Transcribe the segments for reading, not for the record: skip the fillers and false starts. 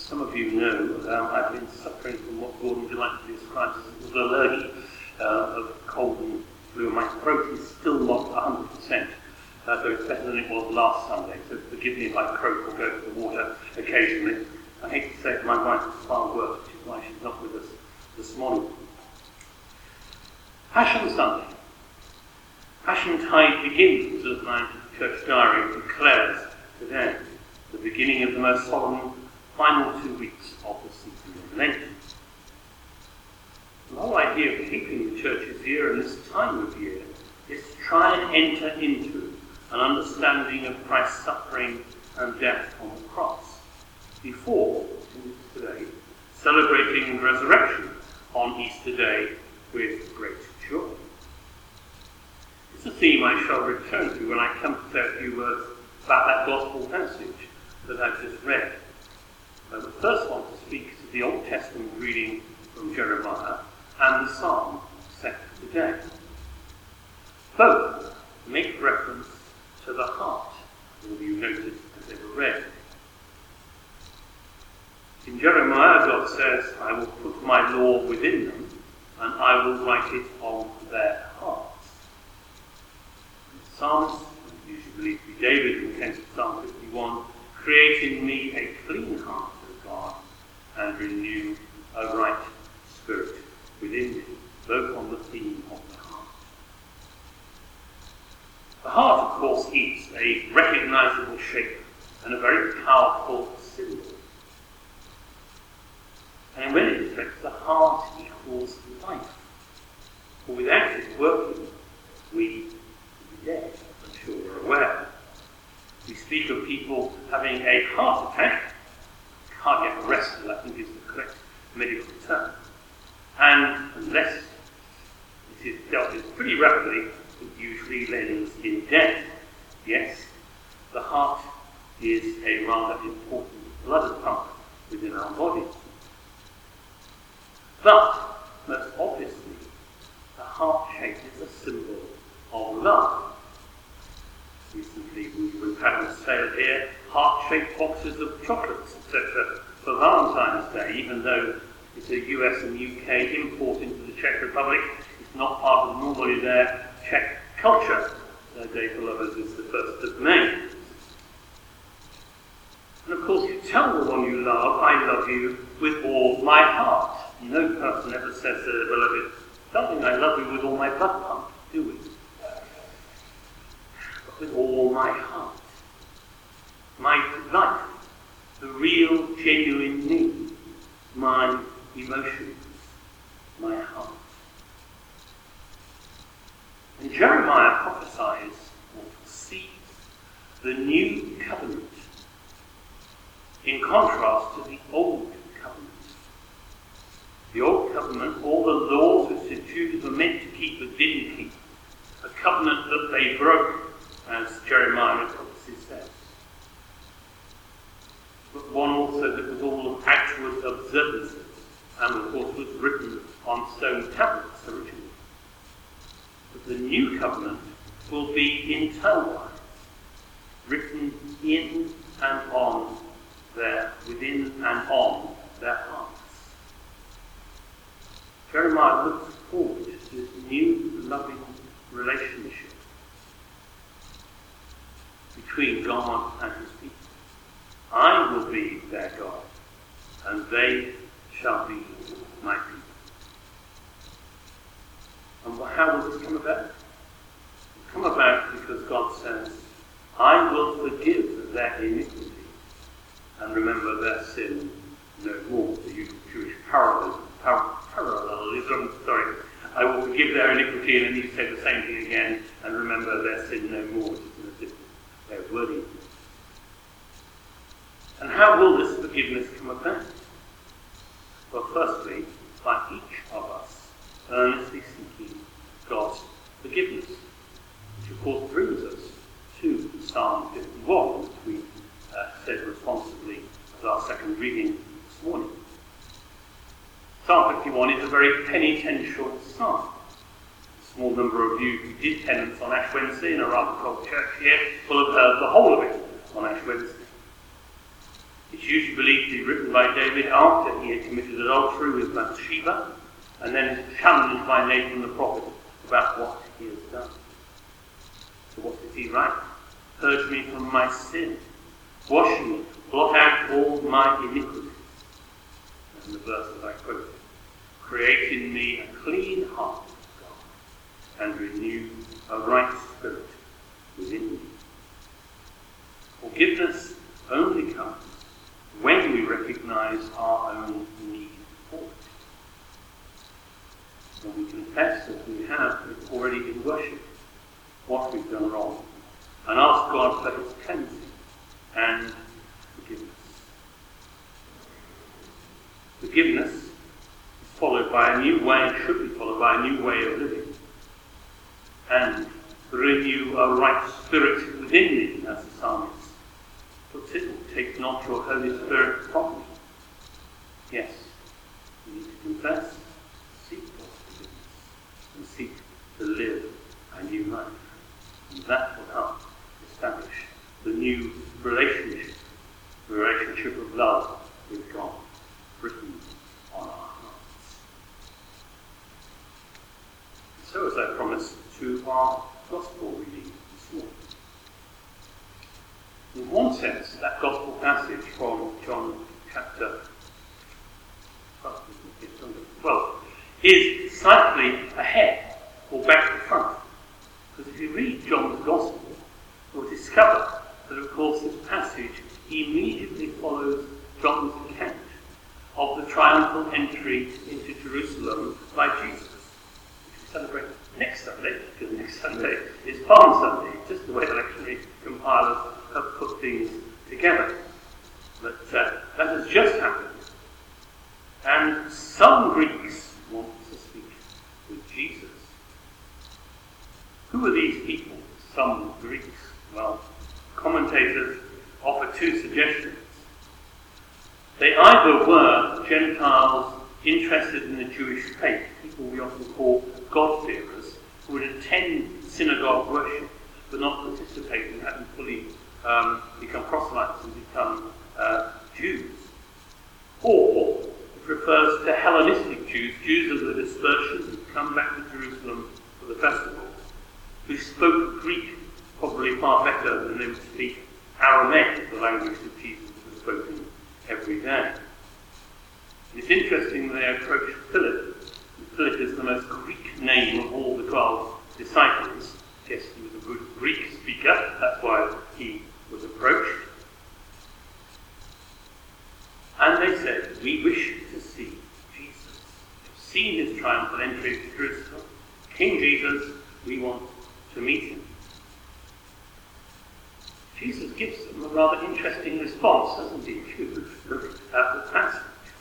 some of you know, I've been suffering from what Gordon delightfully describes as a little allergy of cold and flu. My throat is still not 100%, so it's better than it was last Sunday. So forgive me if I croak or go to the water occasionally. I hate to say it, my wife is far worse, which is why she's not with us this morning. Passion Sunday. Passion Tide begins, as my church diary declares today, the beginning of the most solemn final 2 weeks of the season of Lent. The whole idea of keeping the church's year in this time of year is to try and enter into an understanding of Christ's suffering and death on the cross before, 2 weeks today, celebrating the resurrection on Easter Day with great joy. It's a theme I shall return to when I come to say a few words about that gospel passage that I've just read. I would first want to speak to the Old Testament reading from Jeremiah and the psalm set today. Both make reference to the heart, as you noted as they were read. In Jeremiah, God says, I will put my law within them, and I will write it on their hearts. And the psalmist, usually believed to be David, who came to Psalm 51, create in me a clean heart, O God, and renew a right spirit within me, both on the theme of the heart. The heart, of course, is a recognizable shape and a very powerful symbol. And in many respects, the heart equals life. For without it working, we would be dead, I'm sure we're aware. We speak of people having a heart attack, cardiac arrest, I think is the correct medical term. And unless it is dealt with pretty rapidly, it usually ends in death. Yes, the heart is a rather important blood pump within our bodies. But, most obviously, the heart shape is a symbol of love. Recently we've had on sale here heart-shaped boxes of chocolates, etc. for Valentine's Day, even though it's a US and UK import into the Czech Republic. It's not part of normally their Czech culture. Their Day for Lovers is the 1st of May. And of course you tell the one you love, I love you with all my heart. No person ever says to their beloved, darling, I love you with all my blood pump, do we? But with all my heart. My life, the real, genuine me, my emotions, my heart. And Jeremiah prophesies or foresees the new covenant in contrast to the old covenant. The old covenant, all the laws which the Jews were meant to keep but didn't keep, a covenant that they broke, as Jeremiah in prophecy says. But one also that was all of outward observances, and of course was written on stone tablets originally. But the new covenant will be internalized, written in and on their, within and on their hearts. Jeremiah looks forward to this new loving relationship between God and his people. I will be their God, and they shall be my people. And how will this come about? It will come about because God says, I will forgive their iniquity and remember their sin no more. The usual Jewish parallelism. I will forgive their iniquity, and then you say the same thing again, and remember their sin no more, which is a different way of wording it. And how will this forgiveness come about? Well, firstly, by each of us earnestly seeking God's forgiveness, which of course brings us to Psalm 51, which we said responsibly as our second reading this morning. Psalm 51 is a very penitential psalm. A small number of you who did penance on Ash Wednesday in a rather cold church here will have heard the whole of it on Ash Wednesday. It's usually believed to be written by David after he had committed adultery with Bathsheba, and then is challenged by Nathan the prophet about what he has done. So what does he write? Purge me from my sin. Wash me. Blot out all my iniquities. And the verse that I quoted. Create in me a clean heart, God, and renew a right spirit within me. Forgiveness only comes when we recognize our own need for it. When we confess that we have already been worshipped, what we've done wrong, and ask God for his cleansing and forgiveness. Forgiveness is followed by a new way, should be followed by a new way of living. And renew a right spirit within me, as the psalmist puts it. Take not your Holy Spirit from me. Yes, we need to confess, seek God's forgiveness, and seek to live a new life. And that will help establish the new relationship of love with God, written on our hearts. So, as I promised, to our Gospel reading this morning. In one sense, that Gospel passage from John chapter 12 is slightly ahead, or back to front. Because if you read John's Gospel, you'll discover that, of course, this passage immediately follows John's account of the triumphal entry into Jerusalem by Jesus, which we celebrate next Sunday, because next Sunday is Palm Sunday, just the way the lectionary compilers have put things together. But that has just happened. And some Greeks want to speak with Jesus. Who are these people? Some Greeks. Well, commentators offer two suggestions. They either were Gentiles interested in the Jewish faith, people we often call God-fearers, who would attend synagogue worship but not participate in having fully become proselytes and become Jews. Or it refers to Hellenistic Jews, Jews of the dispersion who come back to Jerusalem for the festival, who spoke Greek probably far better than they would speak Aramaic, the language that Jesus was spoken every day. And it's interesting that they approached Philip. Philip is the most Greek name of all the 12 disciples. Yes, he was a good Greek speaker, that's why he was approached. And they said, we wish to see Jesus. We've seen his triumphal entry into Jerusalem. King Jesus, we want to meet him. Jesus gives them a rather interesting response, doesn't he, if you look at the passage.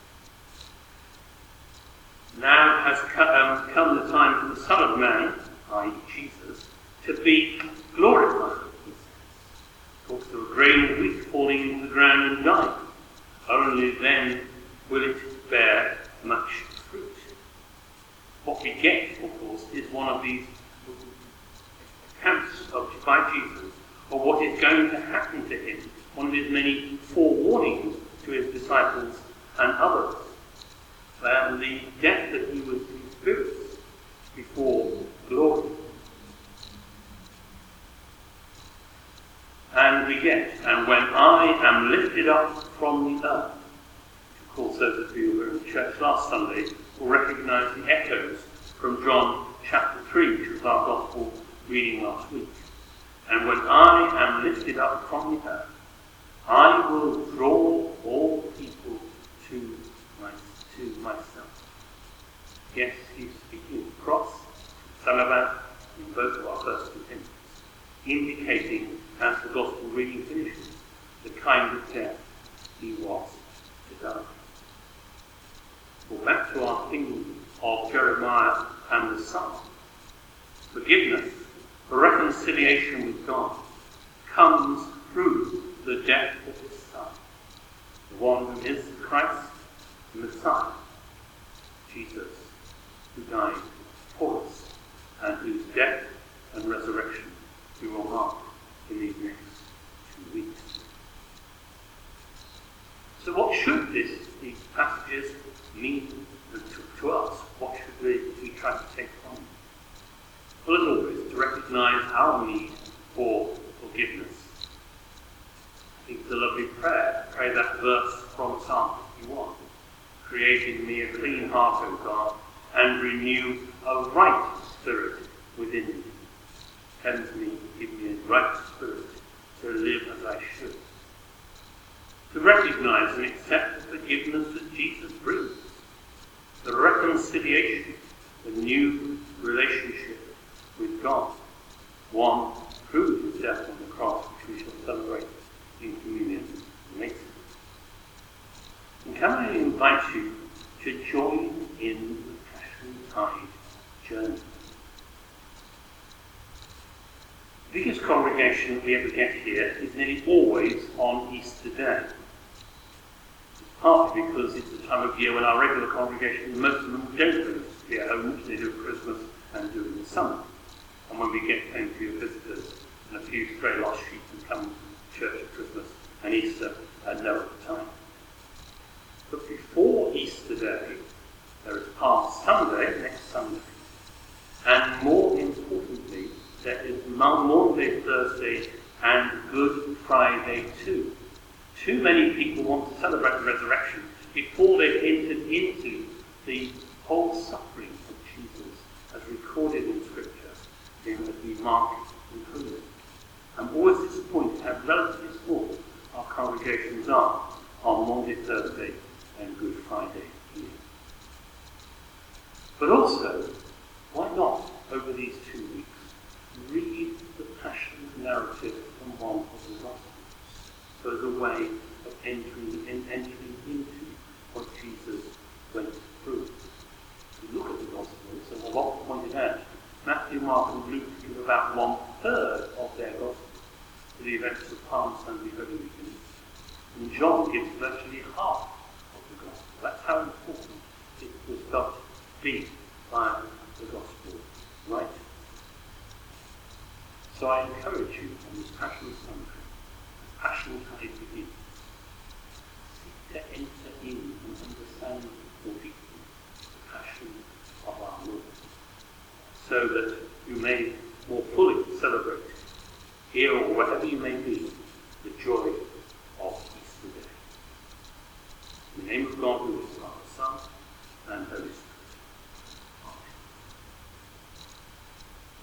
Now has come the time for the Son of Man, i.e. Jesus, to be glorified. He talks of a grain of wheat falling into the ground and dying. Only then will it bear much fruit. What we get, of course, is one of these accounts by Jesus of what is going to happen to him, one of his many forewarnings to his disciples and others. The death that he would experience before glory. And we get, and when I am lifted up from the earth, which of course those of you who were in church last Sunday will recognise the echoes from John chapter 3, which was our Gospel reading last week. And when I am lifted up from the earth, I will draw all people to myself. Yes, he's speaking of the cross, Salavat, in both of our first two hymns, indicating, as the Gospel reading finishes, the kind of death he was to die. Well, back to our theme of Jeremiah and the Psalm. Forgiveness, the reconciliation with God, comes through the death of his Son, the one who is Christ, the Messiah, Jesus, who died for us, and whose death and resurrection we will mark in these next 2 weeks. So what should these passages mean to us? What should we try to take from them? Well, as always, to recognise our need for forgiveness. I think it's a lovely prayer to pray that verse from Psalm 51. Create in me a clean heart, O God, and renew a right spirit within me. Cleanse me, give me a right spirit to live as I should. To recognise and accept the forgiveness that Jesus brings. The reconciliation, the new relationship with God. One through his death on the cross, which we shall celebrate in communion later. And can I invite you to join in the Passiontide journey? The biggest congregation we ever get here is nearly always on Easter Day. Partly because it's the time of year when our regular congregation, most of them don't go to be at home, which they do at Christmas and do in the summer. And when we get plenty of visitors and a few stray lost sheep who come to church at Christmas and Easter at no other time. But before Easter Day, there is Palm Sunday, next Sunday. And more importantly, there is Maundy Thursday and Good Friday too. Too many people want to celebrate the resurrection before they've entered into the whole suffering of Jesus as recorded in Scripture as we mark in Holy. I'm always disappointed how relatively small our congregations are on Maundy Thursday and Good Friday here. But also, why not, over these 2 weeks, read the Passion narrative from one of the Gospels? So as a way of entering into what Jesus went through. If you look at the Gospels, and a lot pointed out, Matthew, Mark and Luke give about 1/3 of their Gospels to the events of Palm Sunday Holy Weekend. And John gives virtually half of the Gospel. That's how important it was got to be by the Gospel writer. So I encourage you on this Passion Sunday, Passiontide begins. Seek to enter in and understand more deeply the passion of our Lord, so that you may more fully celebrate here or wherever you may be